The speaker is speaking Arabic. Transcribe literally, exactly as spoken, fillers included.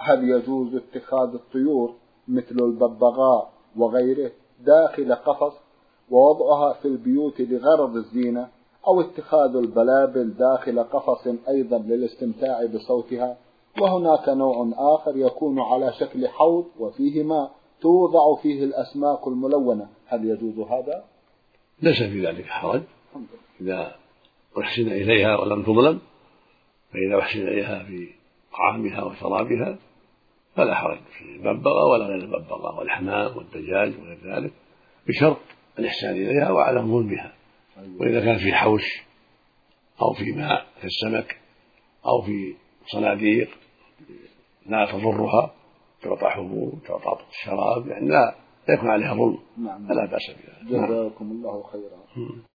هل يجوز اتخاذ الطيور مثل الببغاء وغيره داخل قفص ووضعها في البيوت لغرض الزينة، أو اتخاذ البلابل داخل قفص أيضا للاستمتاع بصوتها؟ وهناك نوع آخر يكون على شكل حوض وفيه ماء توضع فيه الأسماك الملونة، هل يجوز هذا؟ ليس في ذلك حرج إذا أحسن إليها ولم تظلم، فإذا أحسن إليها في طعامها وشرابها فلا حرج في الببغاء ولا غير الببغاء والحمام والدجاج وغير ذلك، بشرط الإحسان إليها وعدم ظلمها. وإذا كان في حوش أو في ماء كالسمك أو في صناديق لا تضرها تعطى حبوب تعطى شراب، يعني لا يكون عليها ظلم فلا بأس بها. جزاكم الله خيرا.